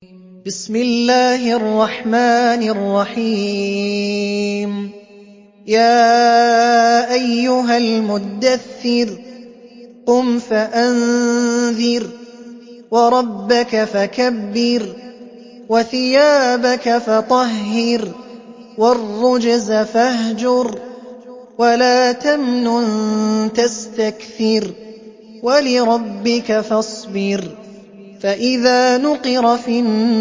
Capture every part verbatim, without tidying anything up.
بسم الله الرحمن الرحيم يا أيها المدثر قم فأنذر وربك فكبر وثيابك فطهر والرجز فاهجر ولا تمنن تستكثر ولربك فاصبر فإذا نقر في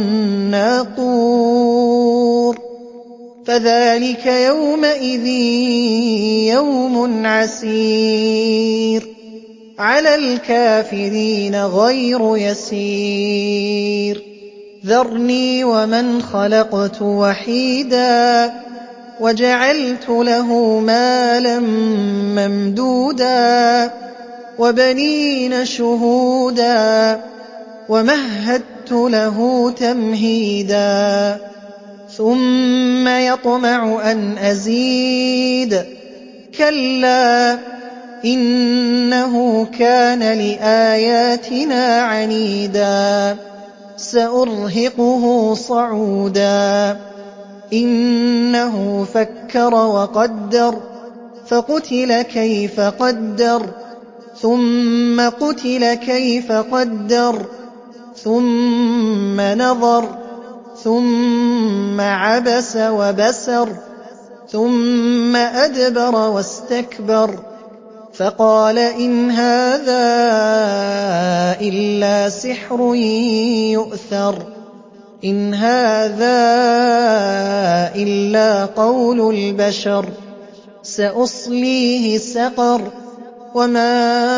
الناقور فذلك يومئذ يوم عسير على الكافرين غير يسير ذرني ومن خلقت وحيدا وجعلت له مالا ممدودا وبنين شهودا ومهدت له تمهيدا ثم يطمع أن أزيد كلا إنه كان لآياتنا عنيدا سأرهقه صعودا إنه فكر وقدر فقتل كيف قدر ثم قتل كيف قدر ثم نظر ثم عبس وبسر ثم أدبر واستكبر فقال إن هذا إلا سحر يؤثر إن هذا إلا قول البشر سأصليه سقر وما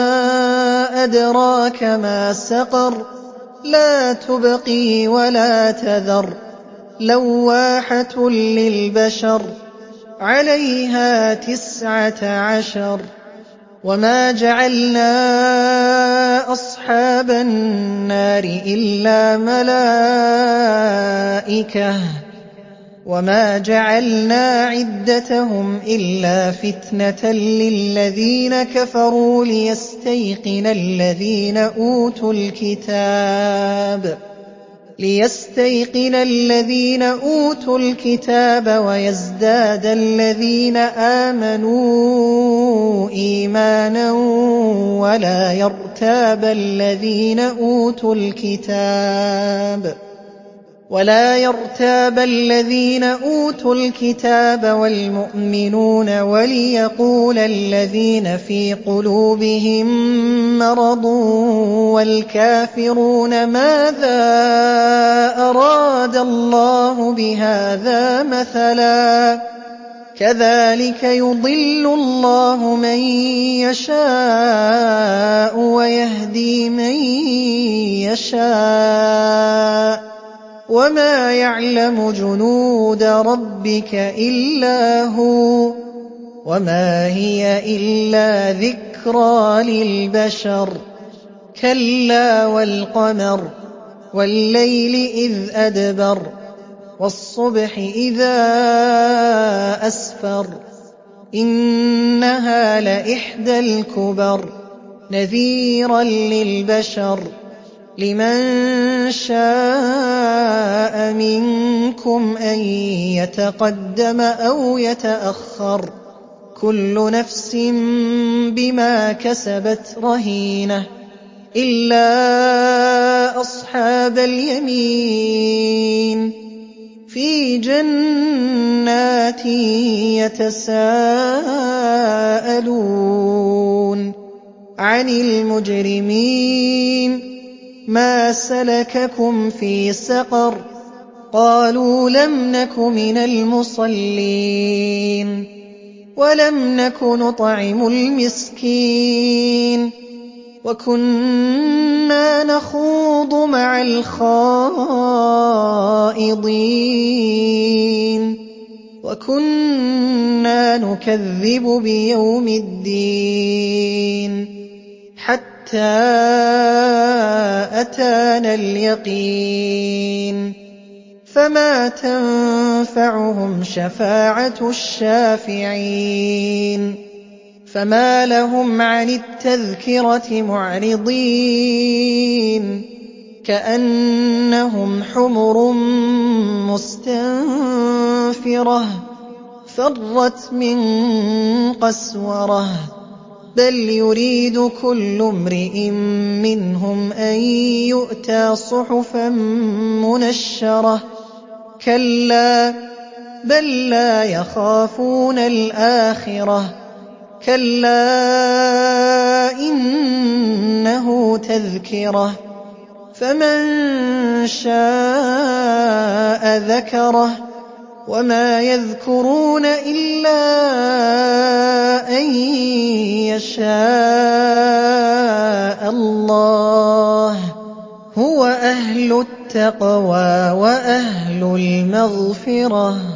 أدراك ما سقر لا تبقي ولا تذر لواحة للبشر عليها تسعة عشر وما جعلنا أصحاب النار إلا ملائكة وما جعلنا عدتهم إلا فتنة للذين كفروا ليستيقن الذين أوتوا الكتاب ليستيقن الذين أوتوا الكتاب ويزداد الذين آمنوا إيمانا ولا يرتاب الذين أوتوا الكتاب ولا يرتاب الذين أوتوا الكتاب والمؤمنون وليقول الذين في قلوبهم مرض والكافرون ماذا أراد الله بهذا مثلا كذلك يضل الله من يشاء ويهدي من يشاء وما يعلم جنود ربك إلا هو وما هي إلا ذكرى للبشر كلا والقمر والليل إذ أدبر والصبح إذا أسفر إنها لإحدى الكبر نذيرا للبشر لمن شاء منكم أن يتقدم أو يتأخر كل نفس بما كسبت رهينة إلا أصحاب اليمين في جنات يتساءلون عن المجرمين ما سلككم في سقر قالوا لم نك من المصلين ولم نك نطعم المسكين وكنا نخوض مع الخائضين وكنا نكذب بيوم الدين حتى أتانا اليقين فما تنفعهم شفاعة الشافعين فما لهم عن التذكرة معرضين كأنهم حمر مستنفرة فرت من قسورة بل يريد كل امرئ منهم أن يؤتى صحفا منشرة كلا بل لا يخافون الآخرة كلا إنه تذكرة فمن شاء ذكره وما يذكرون إلا أن يشاء الله هو أهل التقوى وأهل المغفرة